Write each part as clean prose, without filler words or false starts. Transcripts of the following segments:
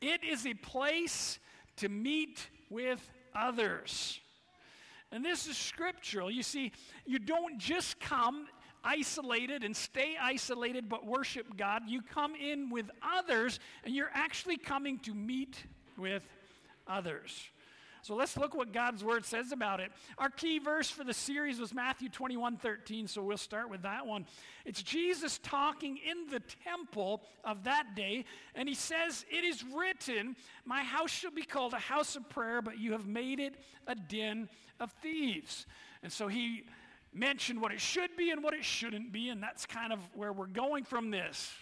It is a place to meet with others. And this is scriptural. You see, you don't just come isolated and stay isolated but worship God. You come in with others, and you're actually coming to meet with others. So let's look what God's word says about it. Our key verse for the series was Matthew 21:13, so we'll start with that one. It's Jesus talking in the temple of that day, and he says, "It is written, my house shall be called a house of prayer, but you have made it a den of thieves." And so he mentioned what it should be and what it shouldn't be, and that's kind of where we're going from this.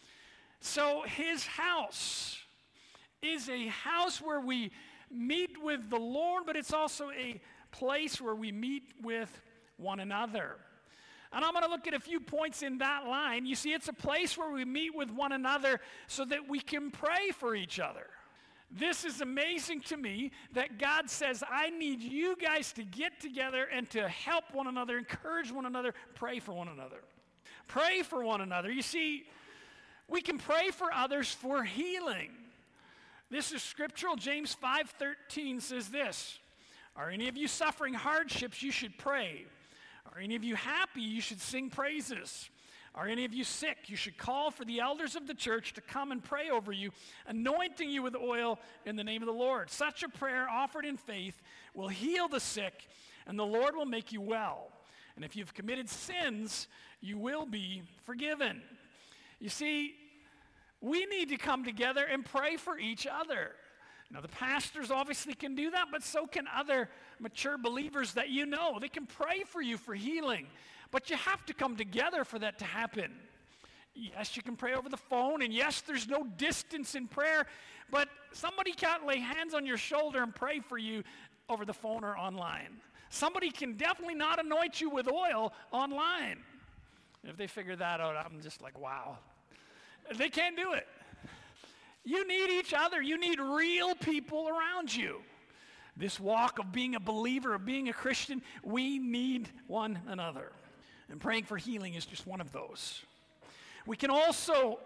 So his house is a house where we meet with the Lord, but it's also a place where we meet with one another. And I'm going to look at a few points in that line. You see, it's a place where we meet with one another so that we can pray for each other. This is amazing to me that God says, I need you guys to get together and to help one another, encourage one another, pray for one another. Pray for one another. You see, we can pray for others for healing. This is scriptural. James 5:13 says this, "Are any of you suffering hardships? You should pray. Are any of you happy? You should sing praises. Are any of you sick? You should call for the elders of the church to come and pray over you, anointing you with oil in the name of the Lord. Such a prayer offered in faith will heal the sick, and the Lord will make you well. And if you've committed sins, you will be forgiven." You see, we need to come together and pray for each other. Now, the pastors obviously can do that, but so can other mature believers that you know. They can pray for you for healing, but you have to come together for that to happen. Yes, you can pray over the phone, and yes, there's no distance in prayer, but somebody can't lay hands on your shoulder and pray for you over the phone or online. Somebody can definitely not anoint you with oil online. If they figure that out, I'm just like, wow. They can't do it. You need each other. You need real people around you. This walk of being a believer, of being a Christian, we need one another. And praying for healing is just one of those. We can also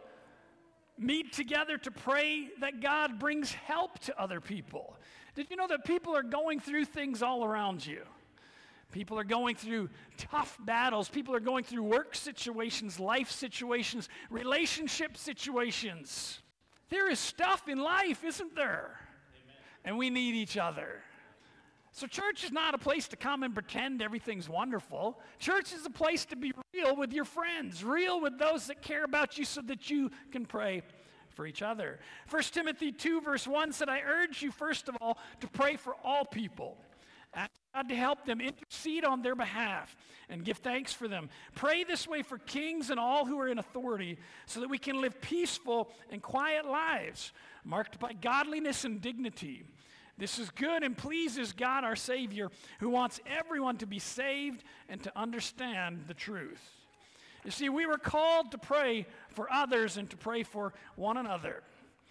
meet together to pray that God brings help to other people. Did you know that people are going through things all around you? People are going through tough battles. People are going through work situations, life situations, relationship situations. There is stuff in life, isn't there? Amen. And we need each other. So church is not a place to come and pretend everything's wonderful. Church is a place to be real with your friends, real with those that care about you so that you can pray for each other. 1 Timothy 2 verse 1 said, "I urge you first of all to pray for all people. Ask God to help them, intercede on their behalf, and give thanks for them. Pray this way for kings and all who are in authority, so that we can live peaceful and quiet lives, marked by godliness and dignity. This is good and pleases God our Savior, who wants everyone to be saved and to understand the truth." You see, we were called to pray for others and to pray for one another.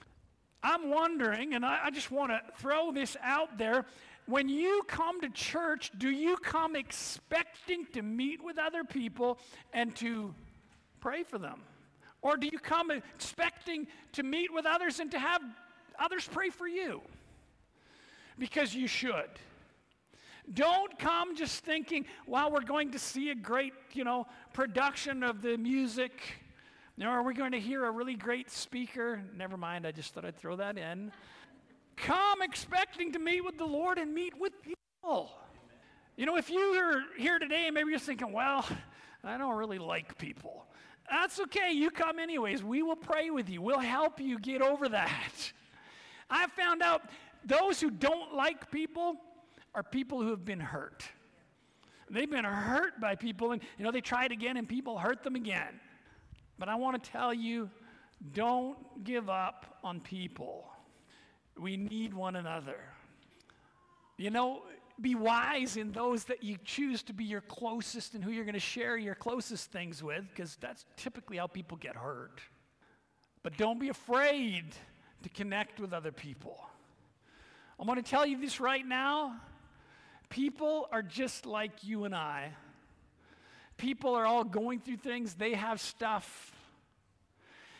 I'm wondering, and I just want to throw this out there, when you come to church, do you come expecting to meet with other people and to pray for them? Or do you come expecting to meet with others and to have others pray for you? Because you should. Don't come just thinking, well, we're going to see a great, production of the music. Or we're going to hear a really great speaker. Never mind, I just thought I'd throw that in. Come expecting to meet with the Lord and meet with people. If you're here today and maybe you're thinking, well, I don't really like people. That's okay. You come anyways. We will pray with you. We'll help you get over that. I've found out those who don't like people are people who have been hurt. They've been hurt by people, and they try it again and people hurt them again. But I want to tell you, don't give up on people. We need one another. Be wise in those that you choose to be your closest and who you're going to share your closest things with, because that's typically how people get hurt. But don't be afraid to connect with other people. I'm going to tell you this right now. People are just like you and I. People are all going through things. They have stuff.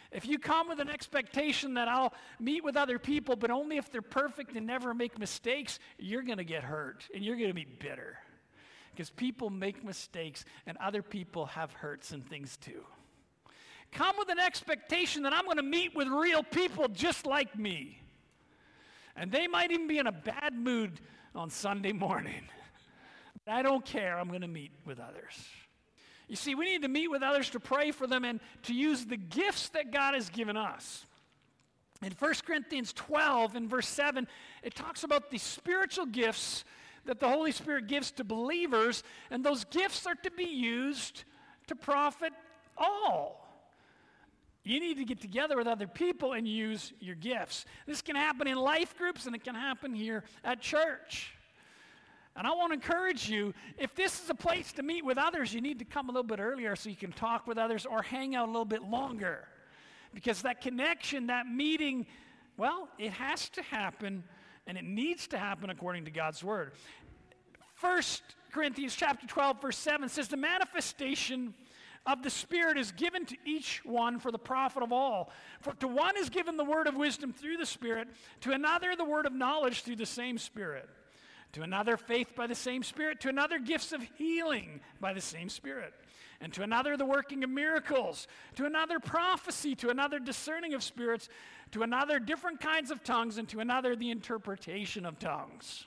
If you come with an expectation that I'll meet with other people, but only if they're perfect and never make mistakes, you're going to get hurt and you're going to be bitter. Because people make mistakes and other people have hurts and things too. Come with an expectation that I'm going to meet with real people just like me. And they might even be in a bad mood on Sunday morning. But I don't care. I'm going to meet with others. You see, we need to meet with others to pray for them and to use the gifts that God has given us. In 1 Corinthians 12, in verse 7, it talks about the spiritual gifts that the Holy Spirit gives to believers, and those gifts are to be used to profit all. You need to get together with other people and use your gifts. This can happen in life groups, and it can happen here at church. And I want to encourage you, if this is a place to meet with others, you need to come a little bit earlier so you can talk with others or hang out a little bit longer. Because that connection, that meeting, well, it has to happen, and it needs to happen according to God's word. 1 Corinthians chapter 12, verse 7 says, the manifestation of the Spirit is given to each one for the profit of all. For to one is given the word of wisdom through the Spirit, to another the word of knowledge through the same Spirit, to another faith by the same Spirit, to another gifts of healing by the same Spirit, and to another the working of miracles, to another prophecy, to another discerning of spirits, to another different kinds of tongues, and to another the interpretation of tongues.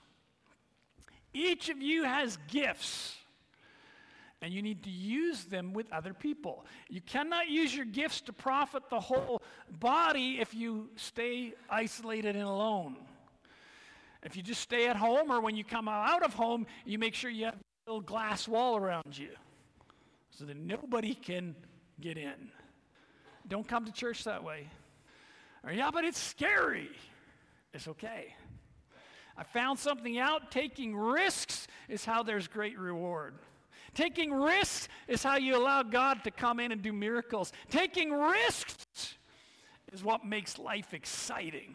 Each of you has gifts, and you need to use them with other people. You cannot use your gifts to profit the whole body if you stay isolated and alone. If you just stay at home, or when you come out of home, you make sure you have a little glass wall around you so that nobody can get in. Don't come to church that way. Or, yeah, but it's scary. It's okay. I found something out. Taking risks is how there's great reward. Taking risks is how you allow God to come in and do miracles. Taking risks is what makes life exciting.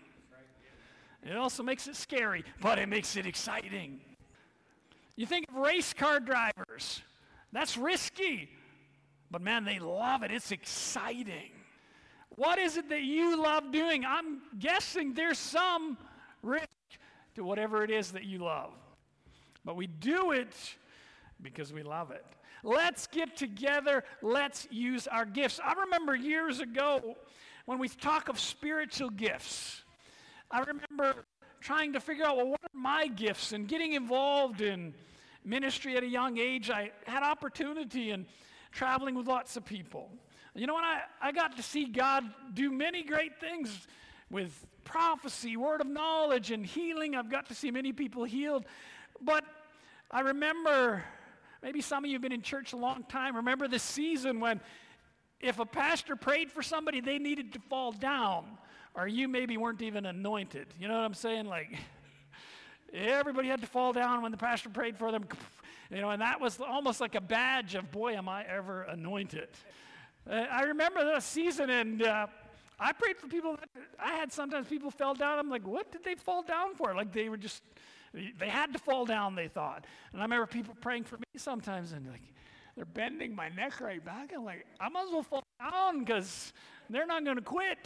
It also makes it scary, but it makes it exciting. You think of race car drivers. That's risky, but man, they love it. It's exciting. What is it that you love doing? I'm guessing there's some risk to whatever it is that you love. But we do it because we love it. Let's get together. Let's use our gifts. I remember years ago when we talk of spiritual gifts, I remember trying to figure out, well, what are my gifts? And getting involved in ministry at a young age, I had opportunity in traveling with lots of people. You know, and I got to see God do many great things with prophecy, word of knowledge, and healing. I've got to see many people healed. But I remember, maybe some of you have been in church a long time, remember the season when if a pastor prayed for somebody, they needed to fall down. Or you maybe weren't even anointed. You know what I'm saying? Like, everybody had to fall down when the pastor prayed for them. You know, and that was almost like a badge of, boy, am I ever anointed. I remember that season, and I prayed for people. I had sometimes people fell down. I'm like, what did they fall down for? Like they were just, they had to fall down, they thought. And I remember people praying for me sometimes, and like, they're bending my neck right back. I'm like, I might as well fall down because they're not going to quit.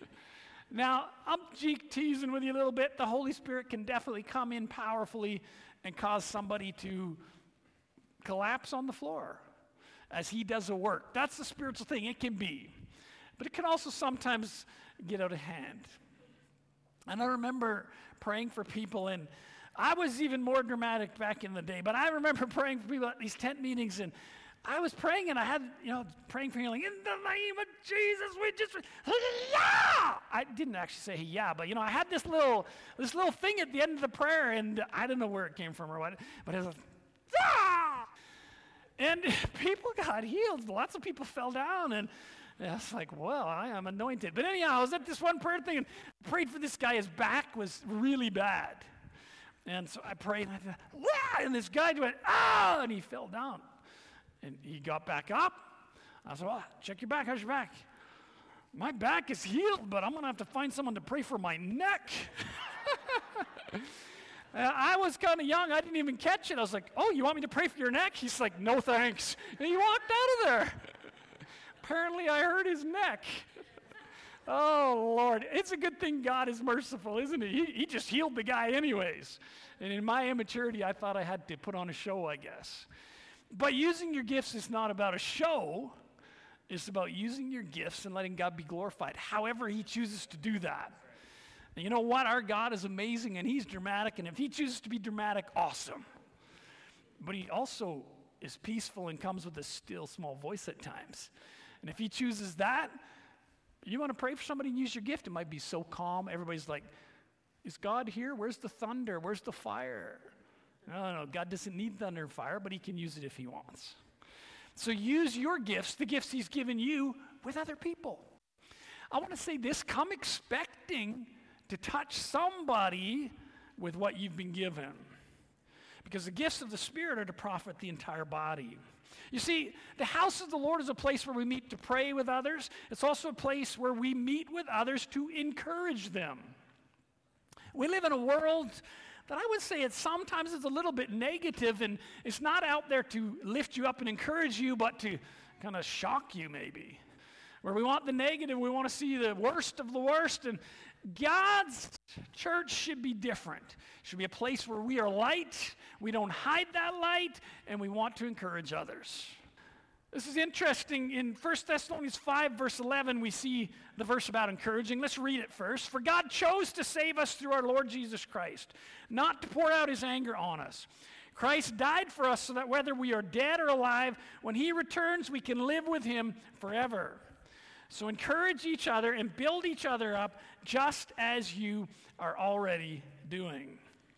Now, I'm teasing with you a little bit. The Holy Spirit can definitely come in powerfully and cause somebody to collapse on the floor as he does a work. That's the spiritual thing. It can be. But it can also sometimes get out of hand. And I remember praying for people, and I was even more dramatic back in the day, but I remember praying for people at these tent meetings, and I was praying, and I had, praying for healing. In the name of Jesus, we just, yeah! I didn't actually say yeah, but, I had this little thing at the end of the prayer, and I don't know where it came from or what, but it was like, ah! And people got healed. Lots of people fell down, and it's like, well, I am anointed. But anyhow, I was at this one prayer thing, and prayed for this guy. His back was really bad. And so I prayed, and I thought, wow! And this guy went, ah! And he fell down. And he got back up. I said, well, check your back. How's your back? My back is healed, but I'm going to have to find someone to pray for my neck. I was kind of young. I didn't even catch it. I was like, oh, you want me to pray for your neck? He's like, no, thanks. And he walked out of there. Apparently, I hurt his neck. Oh, Lord. It's a good thing God is merciful, isn't he? He just healed the guy anyways. And in my immaturity, I thought I had to put on a show, I guess. But using your gifts is not about a show. It's about using your gifts and letting God be glorified, however he chooses to do that. And you know what? Our God is amazing, and he's dramatic, and if he chooses to be dramatic, awesome. But he also is peaceful and comes with a still, small voice at times. And if he chooses that, you want to pray for somebody and use your gift, it might be so calm. Everybody's like, is God here? Where's the thunder? Where's the fire? No, God doesn't need thunder and fire, but he can use it if he wants. So use your gifts, the gifts he's given you, with other people. I want to say this, come expecting to touch somebody with what you've been given. Because the gifts of the Spirit are to profit the entire body. You see, the house of the Lord is a place where we meet to pray with others. It's also a place where we meet with others to encourage them. We live in a world that I would say sometimes is a little bit negative, and it's not out there to lift you up and encourage you, but to kind of shock you maybe. Where we want the negative, we want to see the worst of the worst, and God's church should be different. It should be a place where we are light, we don't hide that light, and we want to encourage others. This is interesting. In 1 Thessalonians 5, verse 11, we see the verse about encouraging. Let's read it first. For God chose to save us through our Lord Jesus Christ, not to pour out his anger on us. Christ died for us so that whether we are dead or alive, when he returns, we can live with him forever. So encourage each other and build each other up just as you are already doing.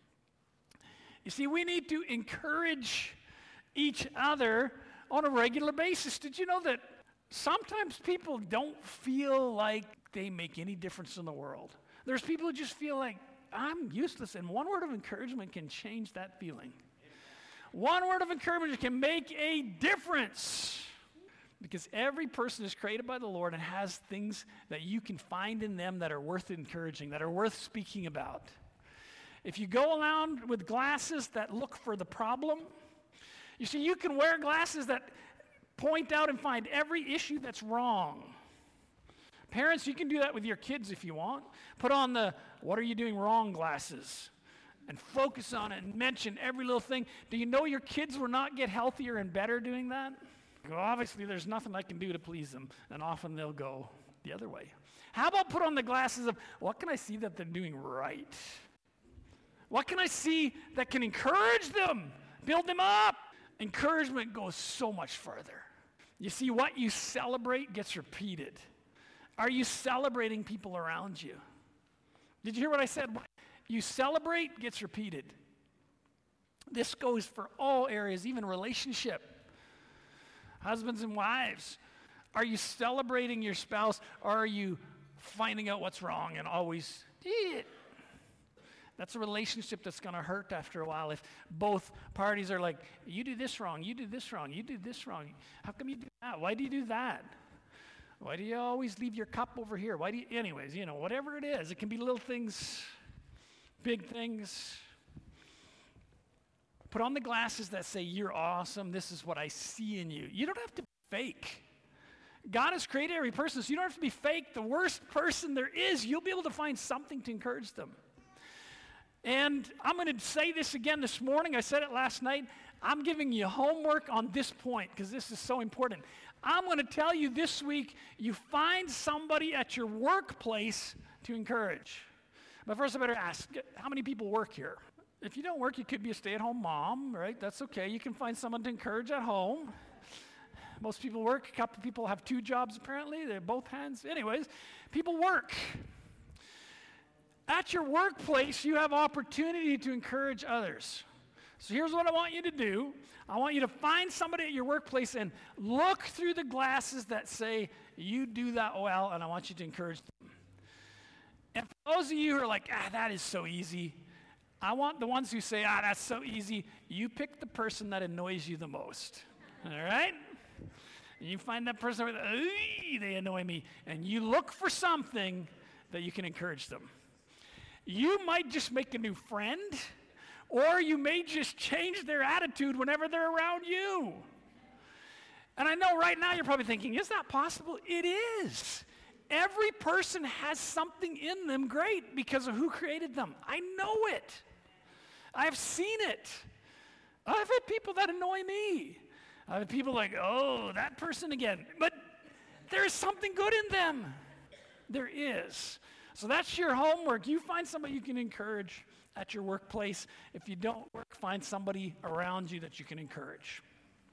You see, we need to encourage each other on a regular basis. Did you know that sometimes people don't feel like they make any difference in the world? There's people who just feel like, I'm useless, and one word of encouragement can change that feeling. One word of encouragement can make a difference. Because every person is created by the Lord and has things that you can find in them that are worth encouraging, that are worth speaking about. If you go around with glasses that look for the problem, you see, you can wear glasses that point out and find every issue that's wrong. Parents, you can do that with your kids if you want. Put on the what are you doing wrong glasses and focus on it and mention every little thing. Do you know your kids will not get healthier and better doing that? Well, obviously, there's nothing I can do to please them, and often they'll go the other way. How about put on the glasses of, what can I see that they're doing right? What can I see that can encourage them, build them up? Encouragement goes so much further. You see, what you celebrate gets repeated. Are you celebrating people around you? Did you hear what I said? What you celebrate gets repeated. This goes for all areas, even relationship. Husbands and wives, are you celebrating your spouse, or are you finding out what's wrong and always, That's a relationship that's going to hurt after a while if both parties are like, you do this wrong, you do this wrong, you do this wrong. How come you do that? Why do you do that? Why do you always leave your cup over here? Why do you, anyways, whatever it is. It can be little things, big things. Put on the glasses that say, you're awesome, this is what I see in you. You don't have to be fake. God has created every person, so you don't have to be fake. The worst person there is, you'll be able to find something to encourage them. And I'm going to say this again this morning. I said it last night. I'm giving you homework on this point because this is so important. I'm going to tell you this week, you find somebody at your workplace to encourage. But first I better ask, how many people work here? If you don't work, you could be a stay-at-home mom, right? That's okay. You can find someone to encourage at home. Most people work. A couple people have 2 jobs, apparently. They're both hands. Anyways, people work. At your workplace, you have opportunity to encourage others. So here's what I want you to do. I want you to find somebody at your workplace and look through the glasses that say, you do that well, and I want you to encourage them. And for those of you who are like, that is so easy, I want the ones who say, that's so easy. You pick the person that annoys you the most. All right? And you find that person, they annoy me. And you look for something that you can encourage them. You might just make a new friend, or you may just change their attitude whenever they're around you. And I know right now you're probably thinking, is that possible? It is. every person has something in them great because of who created them. I know it. I've seen it. I've had people that annoy me. I've had people like, oh, that person again. But there's something good in them. There is. So that's your homework. You find somebody you can encourage at your workplace. If you don't work, find somebody around you that you can encourage.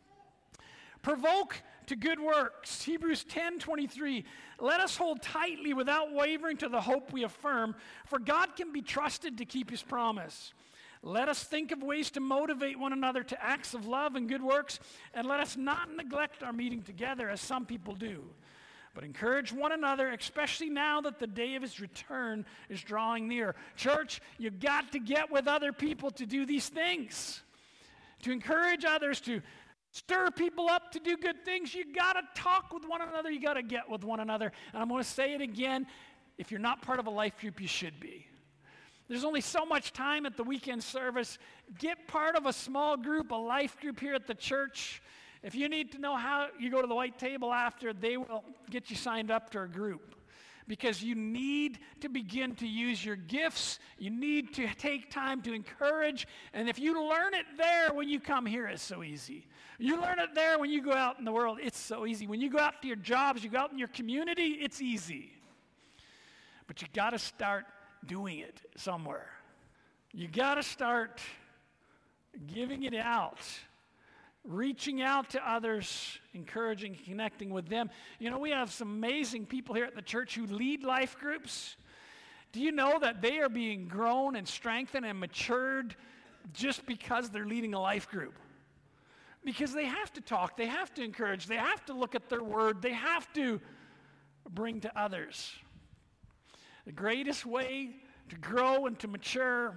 Provoke to good works. Hebrews 10:23. Let us hold tightly without wavering to the hope we affirm, for God can be trusted to keep his promise. Let us think of ways to motivate one another to acts of love and good works, and let us not neglect our meeting together as some people do, but encourage one another, especially now that the day of his return is drawing near. Church, you got to get with other people to do these things, to encourage others, to stir people up to do good things. You got to talk with one another. You got to get with one another. And I'm going to say it again. If you're not part of a life group, you should be. There's only so much time at the weekend service. Get part of a small group, a life group here at the church. If you need to know how, you go to the white table after. They will get you signed up to a group. Because you need to begin to use your gifts. You need to take time to encourage. And if you learn it there when you come here, it's so easy. You learn it there when you go out in the world, it's so easy. When you go out to your jobs, you go out in your community, it's easy. But you got to start doing it somewhere. You got to start giving it out. Reaching out to others, encouraging, connecting with them. You know, we have some amazing people here at the church who lead life groups. Do you know that they are being grown and strengthened and matured just because they're leading a life group? Because they have to talk, they have to encourage, they have to look at their word, they have to bring to others. The greatest way to grow and to mature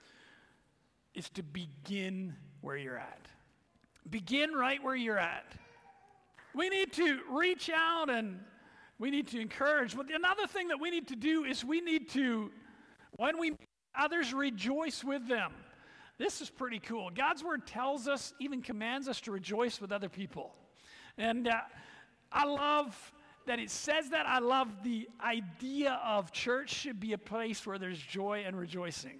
is to begin where you're at. Begin right where you're at. We need to reach out and we need to encourage. But another thing that we need to do is we need to, when we meet others, rejoice with them. This is pretty cool. God's word tells us, even commands us to rejoice with other people. And I love that it says that. I love the idea of church should be a place where there's joy and rejoicing.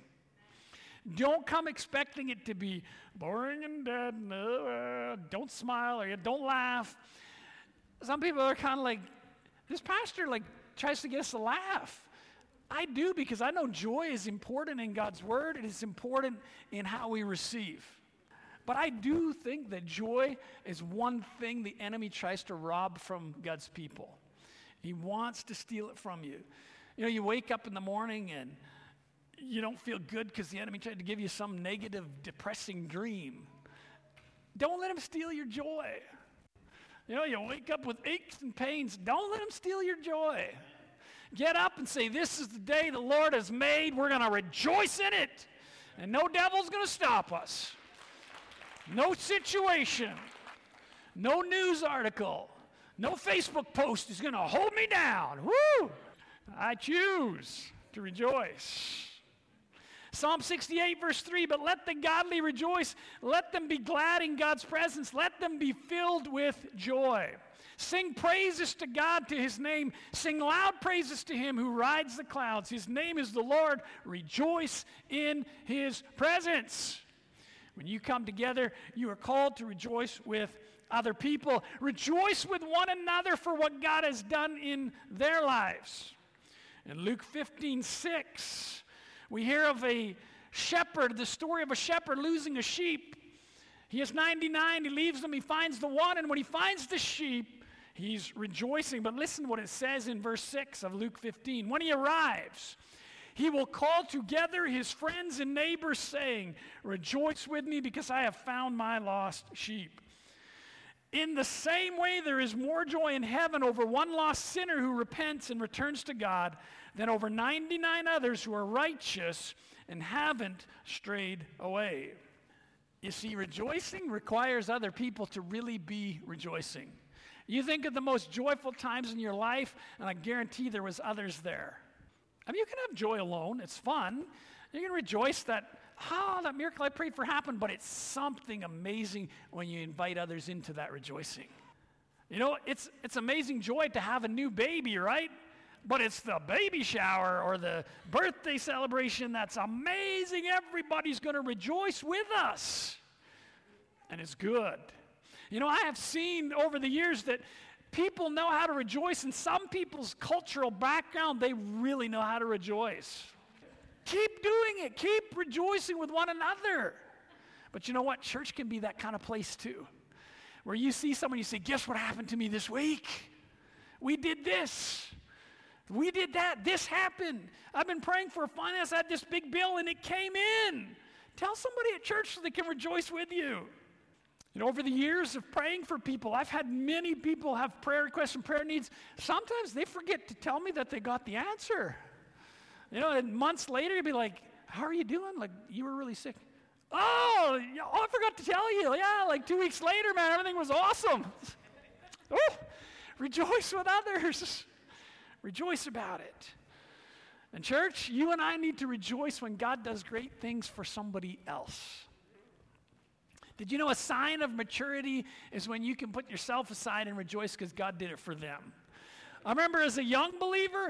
Don't come expecting it to be boring and dead. No, don't smile or don't laugh. Some people are kind of like, this pastor tries to get us to laugh. I do, because I know joy is important in God's word. It is important in how we receive. But I do think that joy is one thing the enemy tries to rob from God's people. He wants to steal it from you. You know, you wake up in the morning and you don't feel good because the enemy tried to give you some negative, depressing dream. Don't let him steal your joy. You know, you wake up with aches and pains. Don't let him steal your joy. Get up and say, this is the day the Lord has made. We're going to rejoice in it. And no devil's going to stop us. No situation, no news article, no Facebook post is going to hold me down. Woo! I choose to rejoice. Psalm 68, verse 3, but let the godly rejoice. Let them be glad in God's presence. Let them be filled with joy. Sing praises to God, to his name. Sing loud praises to him who rides the clouds. His name is the Lord. Rejoice in his presence. When you come together, you are called to rejoice with other people. Rejoice with one another for what God has done in their lives. In Luke 15:6, we hear of a shepherd, the story of a shepherd losing a sheep. He has 99, he leaves them, he finds the one, and when he finds the sheep, he's rejoicing. But listen to what it says in verse 6 of Luke 15. When he arrives, he will call together his friends and neighbors, saying, rejoice with me because I have found my lost sheep. In the same way, there is more joy in heaven over one lost sinner who repents and returns to God than over 99 others who are righteous and haven't strayed away. You see, rejoicing requires other people to really be rejoicing. You think of the most joyful times in your life, and I guarantee there was others there. I mean, you can have joy alone. It's fun. You can rejoice that miracle I prayed for happened, but it's something amazing when you invite others into that rejoicing. You know, it's amazing joy to have a new baby, right? But it's the baby shower or the birthday celebration that's amazing. Everybody's going to rejoice with us. And it's good. You know, I have seen over the years that people know how to rejoice. In some people's cultural background, they really know how to rejoice. Keep doing it. Keep rejoicing with one another. But you know what? Church can be that kind of place too. Where you see someone, you say, guess what happened to me this week? We did this. We did that. This happened. I've been praying for a finance. I had this big bill and it came in. Tell somebody at church so they can rejoice with you. You know, over the years of praying for people, I've had many people have prayer requests and prayer needs. Sometimes they forget to tell me that they got the answer. You know, and months later, you'd be like, how are you doing? Like, you were really sick. Oh, I forgot to tell you. Yeah, like 2 weeks later, man, everything was awesome. Oh, rejoice with others. Rejoice about it. And church, you and I need to rejoice when God does great things for somebody else. Did you know a sign of maturity is when you can put yourself aside and rejoice because God did it for them? I remember as a young believer,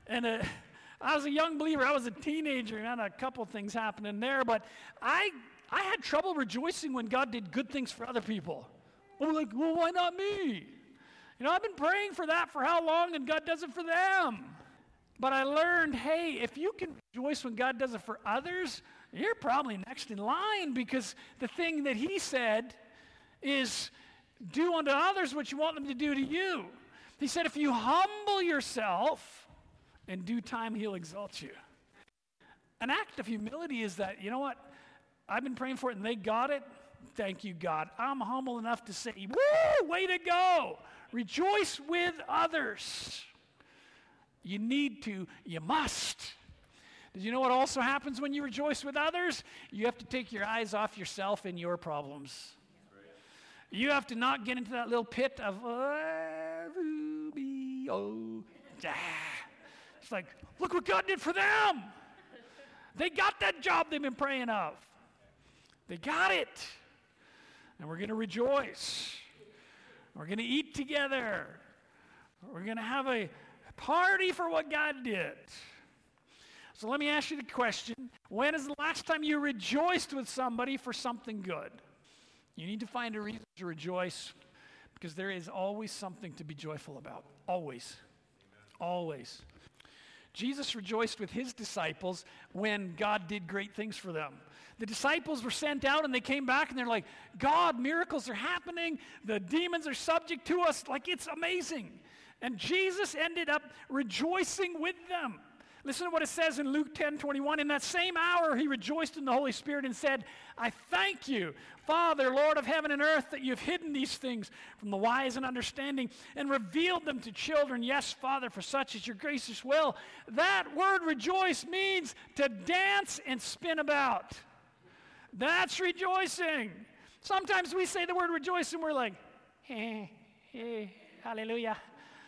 I was a teenager, and I had a couple things happening there, but I had trouble rejoicing when God did good things for other people. I'm like, well, why not me? You know, I've been praying for that for how long, and God does it for them. But I learned, hey, if you can rejoice when God does it for others, you're probably next in line, because the thing that he said is do unto others what you want them to do to you. He said, if you humble yourself, in due time he'll exalt you. An act of humility is that, you know what, I've been praying for it and they got it. Thank you, God. I'm humble enough to say, woo, way to go. Rejoice with others. You need to, you must. Did you know what also happens when you rejoice with others? You have to take your eyes off yourself and your problems. You have to not get into that little pit of, it's like, look what God did for them. They got that job they've been praying of. They got it. And we're going to rejoice. We're going to eat together. We're going to have a party for what God did. So let me ask you the question. When is the last time you rejoiced with somebody for something good? You need to find a reason to rejoice, because there is always something to be joyful about. Always. Amen. Always. Jesus rejoiced with his disciples when God did great things for them. The disciples were sent out and they came back and they're like, God, miracles are happening. The demons are subject to us. Like, it's amazing. And Jesus ended up rejoicing with them. Listen to what it says in Luke 10:21. In that same hour, he rejoiced in the Holy Spirit and said, I thank you, Father, Lord of heaven and earth, that you've hidden these things from the wise and understanding and revealed them to children. Yes, Father, for such is your gracious will. That word rejoice means to dance and spin about. That's rejoicing. Sometimes we say the word rejoice and we're like, hey, hallelujah.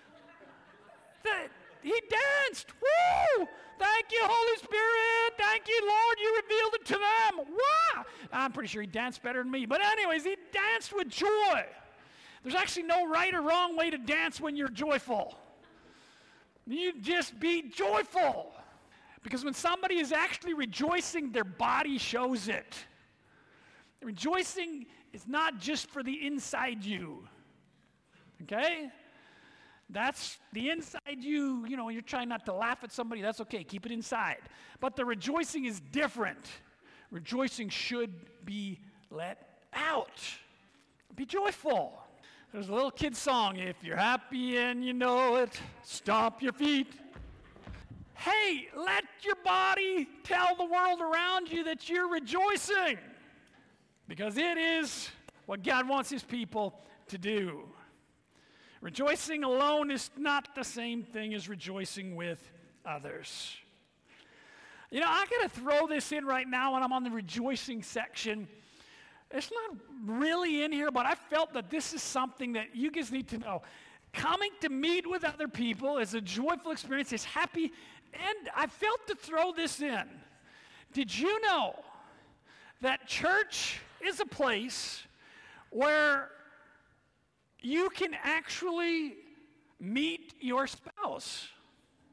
He danced. Woo! Thank you, Holy Spirit. Thank you, Lord. You revealed it to them. Wow! I'm pretty sure he danced better than me. But anyways, he danced with joy. There's actually no right or wrong way to dance when you're joyful. You just be joyful. Because when somebody is actually rejoicing, their body shows it. Rejoicing is not just for the inside you. Okay? That's the inside you, you're trying not to laugh at somebody, that's okay, keep it inside. But the rejoicing is different. Rejoicing should be let out. Be joyful. There's a little kid song, if you're happy and you know it, stomp your feet. Hey, let your body tell the world around you that you're rejoicing, because it is what God wants his people to do. Rejoicing alone is not the same thing as rejoicing with others. I got to throw this in right now when I'm on the rejoicing section. It's not really in here, but I felt that this is something that you guys need to know. Coming to meet with other people is a joyful experience. It's happy, and I felt to throw this in. Did you know that church is a place where you can actually meet your spouse?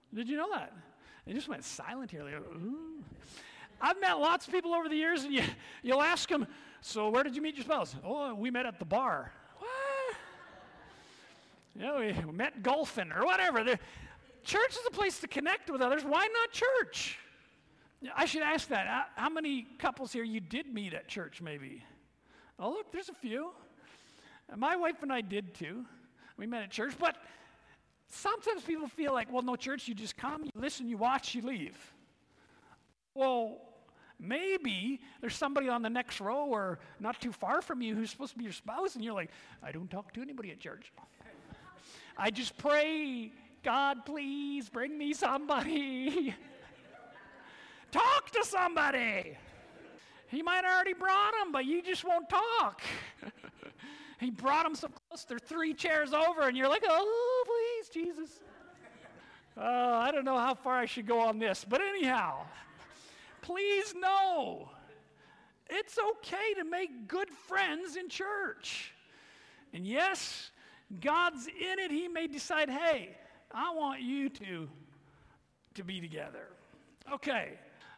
Did you know that? They just went silent here. Like, ooh. I've met lots of people over the years, and you'll ask them, so where did you meet your spouse? Oh, we met at the bar. What? You know, we met golfing or whatever. Church is a place to connect with others. Why not church? I should ask that. How many couples here you did meet at church, maybe? Oh, look, there's a few. My wife and I did too. We met at church, but sometimes people feel like, well, no, church, you just come, you listen, you watch, you leave. Well, maybe there's somebody on the next row or not too far from you who's supposed to be your spouse, and you're like, I don't talk to anybody at church. I just pray, God, please bring me somebody. Talk to somebody. He might have already brought him, but you just won't talk. He brought him so close, they're 3 chairs over, and you're like, oh, please, Jesus. I don't know how far I should go on this, but anyhow, please know, it's okay to make good friends in church. And yes, God's in it. He may decide, hey, I want you to be together. Okay.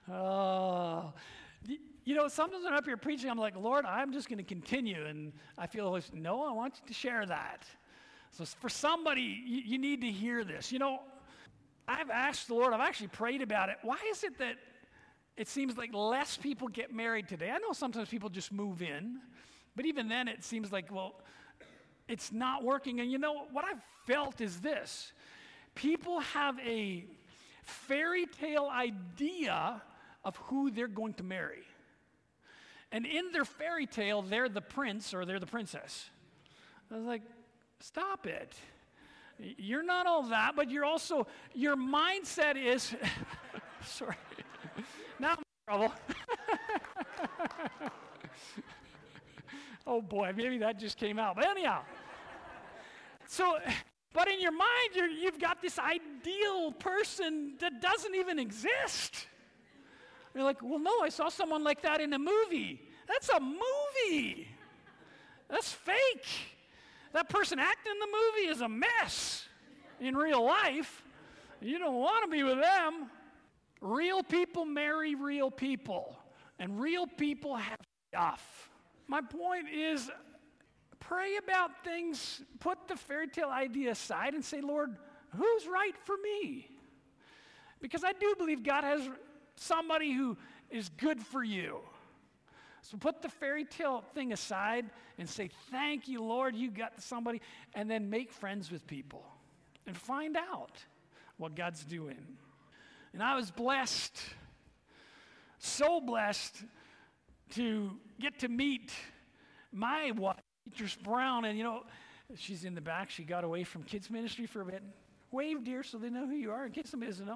You know, sometimes when I'm up here preaching, I'm like, Lord, I'm just going to continue. And I feel, no, I want you to share that. So for somebody, you need to hear this. You know, I've asked the Lord, I've actually prayed about it. Why is it that it seems like less people get married today? I know sometimes people just move in. But even then, it seems like, well, it's not working. And you know, what I've felt is this. People have a fairy tale idea of who they're going to marry. And in their fairy tale, they're the prince or they're the princess. I was like, stop it. You're not all that, but you're also, your mindset is, sorry, now I'm in trouble. Oh boy, maybe that just came out. But anyhow, so, but in your mind, you've got this ideal person that doesn't even exist. You're like, well, no, I saw someone like that in a movie. That's a movie. That's fake. That person acting in the movie is a mess in real life. You don't want to be with them. Real people marry real people, and real people have stuff. My point is, pray about things, put the fairy tale idea aside and say, Lord, who's right for me? Because I do believe God has somebody who is good for you. So put the fairy tale thing aside and say, thank you, Lord, you got somebody, and then make friends with people and find out what God's doing. And I was blessed, so blessed, to get to meet my wife, Beatrice Brown, and you know, she's in the back. She got away from kids ministry for a bit. Wave, dear, so they know who you are in case somebody doesn't know.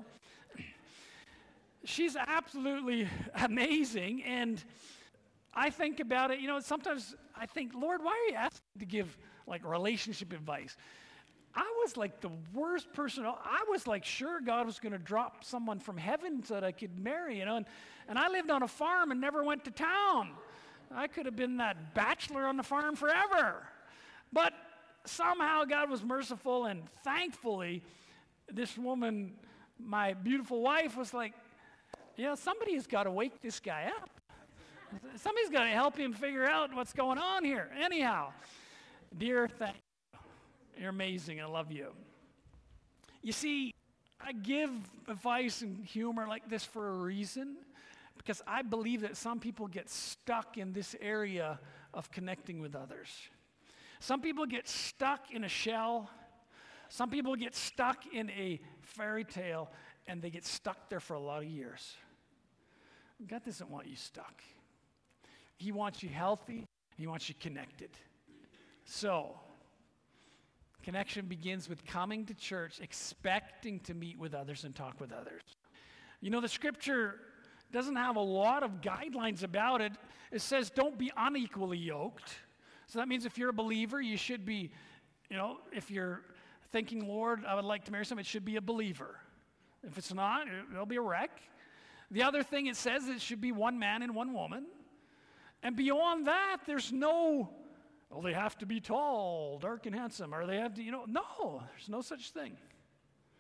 She's absolutely amazing, and I think about it, you know, sometimes I think, Lord, why are you asking me to give, like, relationship advice? I was like the worst person. I was like sure God was going to drop someone from heaven so that I could marry, you know, and I lived on a farm and never went to town. I could have been that bachelor on the farm forever. But somehow God was merciful, and thankfully, this woman, my beautiful wife, was like, you know, somebody has got to wake this guy up. Somebody's got to help him figure out what's going on here. Anyhow, dear, thank you. You're amazing. I love you. You see, I give advice and humor like this for a reason, because I believe that some people get stuck in this area of connecting with others. Some people get stuck in a shell. Some people get stuck in a fairy tale, and they get stuck there for a lot of years. God doesn't want you stuck. He wants you healthy. He wants you connected. So, connection begins with coming to church, expecting to meet with others and talk with others. You know, the scripture doesn't have a lot of guidelines about it. It says don't be unequally yoked. So that means if you're a believer, you should be, you know, if you're thinking, Lord, I would like to marry someone, it should be a believer. If it's not, it'll be a wreck. The other thing it says, it should be one man and one woman. And beyond that, there's no, well, they have to be tall, dark, and handsome, or they have to, you know, no, there's no such thing.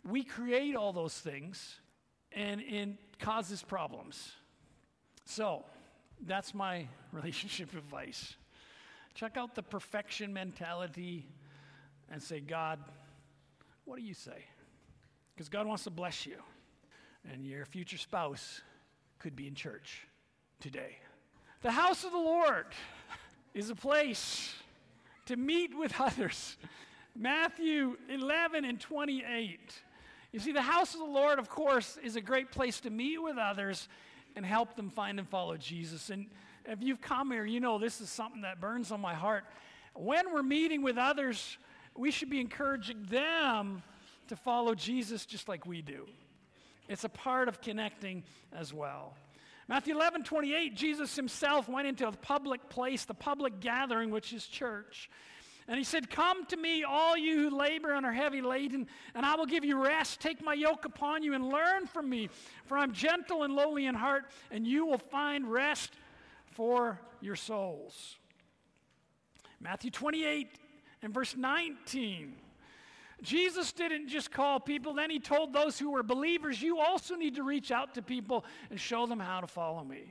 we create all those things, and it causes problems. So, that's my relationship advice. Check out the perfection mentality and say, God, what do you say? Because God wants to bless you. And your future spouse could be in church today. The house of the Lord is a place to meet with others. Matthew 11 and 28. You see, the house of the Lord, of course, is a great place to meet with others and help them find and follow Jesus. And if you've come here, you know this is something that burns on my heart. When we're meeting with others, we should be encouraging them to follow Jesus just like we do. It's a part of connecting as well. Matthew 11:28, Jesus himself went into a public place, the public gathering, which is church. And he said, come to me, all you who labor and are heavy laden, and I will give you rest. Take my yoke upon you and learn from me, for I'm gentle and lowly in heart, and you will find rest for your souls. Matthew 28 and verse 19. Jesus didn't just call people, then he told those who were believers, you also need to reach out to people and show them how to follow me.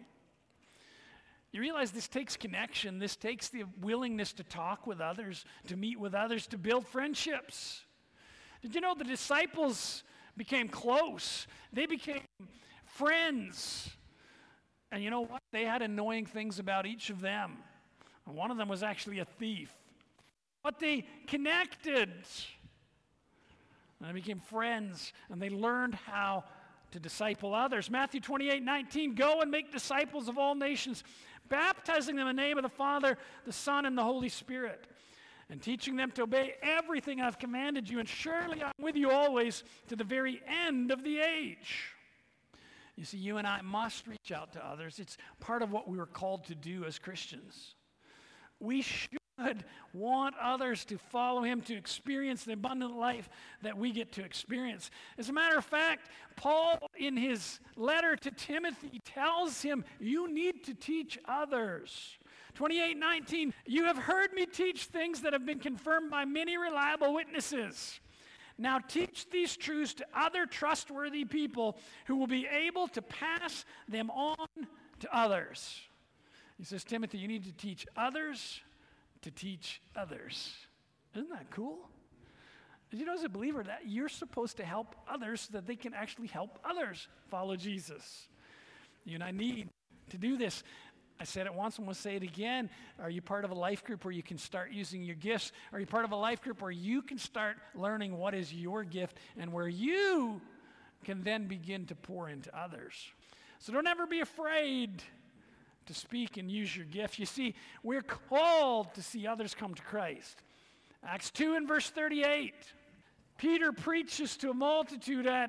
You realize this takes connection. This takes the willingness to talk with others, to meet with others, to build friendships. Did you know the disciples became close? They became friends. And you know what? They had annoying things about each of them. And one of them was actually a thief. But they connected. And they became friends, and they learned how to disciple others. Matthew 28:19, go and make disciples of all nations, baptizing them in the name of the Father, the Son, and the Holy Spirit, and teaching them to obey everything I've commanded you, and surely I'm with you always to the very end of the age. You see, you and I must reach out to others. It's part of what we were called to do as Christians. We should want others to follow him, to experience the abundant life that we get to experience. As a matter of fact, Paul, in his letter to Timothy, tells him, you need to teach others. 28:19, you have heard me teach things that have been confirmed by many reliable witnesses. Now teach these truths to other trustworthy people who will be able to pass them on to others. He says, Timothy, you need to teach others to teach others. Isn't that cool? Did you know as a believer that you're supposed to help others so that they can actually help others follow Jesus? You and I need to do this. I said it once and we'll say it again. Are you part of a life group where you can start using your gifts? Are you part of a life group where you can start learning what is your gift and where you can then begin to pour into others? So don't ever be afraid to speak and use your gift. You see, we're called to see others come to Christ. Acts 2 and verse 38. Peter preaches to a multitude at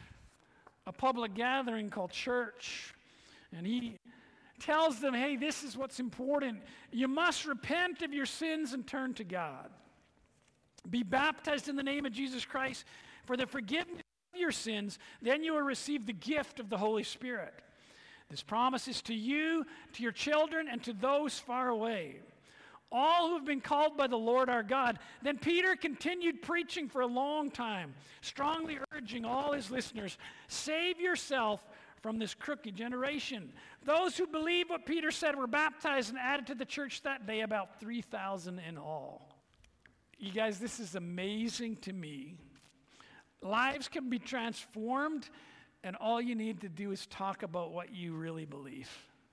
a public gathering called church. And he tells them, hey, this is what's important. You must repent of your sins and turn to God. Be baptized in the name of Jesus Christ for the forgiveness of your sins. Then you will receive the gift of the Holy Spirit. This promise is to you, to your children, and to those far away, all who have been called by the Lord our God. Then Peter continued preaching for a long time, strongly urging all his listeners, save yourself from this crooked generation. Those who believed what Peter said were baptized and added to the church that day, about 3,000 in all. You guys, this is amazing to me. Lives can be transformed, and all you need to do is talk about what you really believe.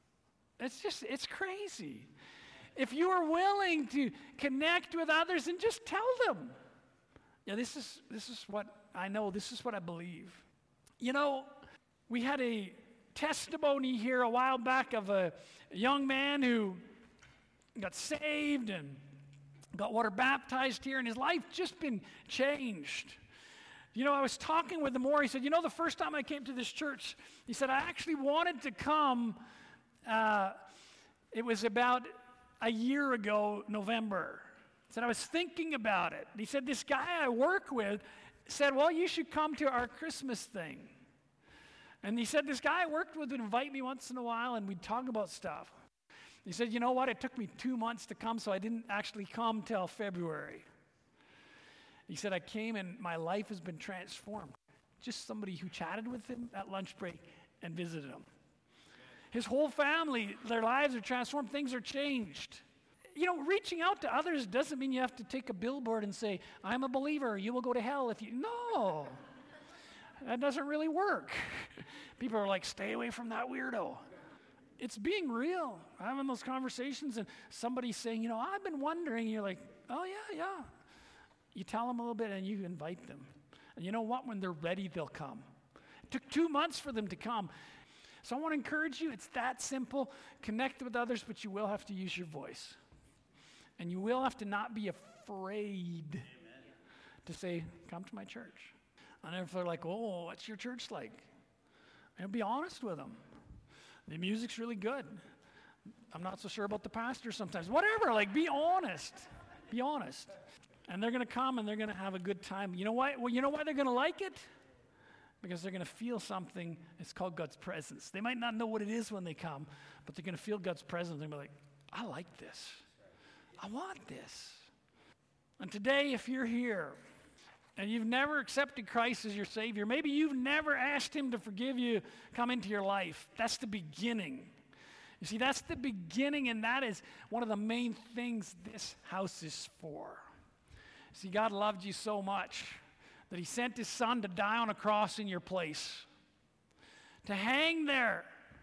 It's crazy. If you are willing to connect with others and just tell them, yeah, this is what I know, this is what I believe. You know, we had a testimony here a while back of a young man who got saved and got water baptized here, and his life just been changed. You know, I was talking with him more. He said, you know, the first time I came to this church, he said, I actually wanted to come. It was about a year ago, November. He said, I was thinking about it. He said, this guy I work with said, well, you should come to our Christmas thing. And he said, this guy I worked with would invite me once in a while, and we'd talk about stuff. He said, you know what? It took me 2 months to come, so I didn't actually come till February. He said, I came and my life has been transformed. Just somebody who chatted with him at lunch break and visited him. His whole family, their lives are transformed. Things are changed. You know, reaching out to others doesn't mean you have to take a billboard and say, I'm a believer, you will go to hell if you... No. That doesn't really work. People are like, stay away from that weirdo. It's being real, having those conversations, and somebody saying, you know, I've been wondering. You're like, oh, yeah. You tell them a little bit, and you invite them. And you know what? When they're ready, they'll come. It took 2 months for them to come. So I want to encourage you. It's that simple. Connect with others, but you will have to use your voice. And you will have to not be afraid to say, come to my church. And if they're like, oh, what's your church like? And be honest with them. The music's really good. I'm not so sure about the pastor sometimes. Whatever, like be honest. Be honest. And they're going to come and they're going to have a good time. You know why? Well, you know why they're going to like it? Because they're going to feel something. It's called God's presence. They might not know what it is when they come, but they're going to feel God's presence. They're going to be like, I like this. I want this. And today, if you're here and you've never accepted Christ as your Savior, maybe you've never asked Him to forgive you, come into your life. That's the beginning. You see, that's the beginning, and that is one of the main things this house is for. See, God loved you so much that He sent His Son to die on a cross in your place, to hang there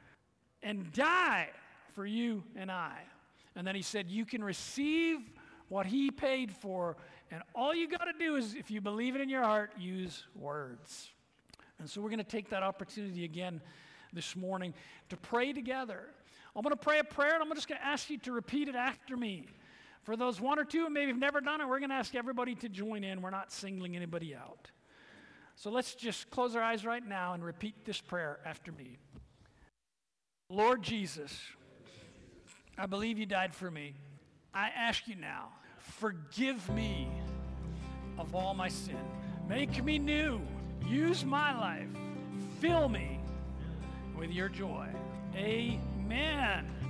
and die for you and I. And then He said, you can receive what He paid for, and all you got to do is, if you believe it in your heart, use words. And so we're going to take that opportunity again this morning to pray together. I'm going to pray a prayer, and I'm just going to ask you to repeat it after me. For those one or two who maybe have never done it, we're going to ask everybody to join in. We're not singling anybody out. So let's just close our eyes right now and repeat this prayer after me. Lord Jesus, I believe You died for me. I ask You now, forgive me of all my sin. Make me new. Use my life. Fill me with Your joy. Amen.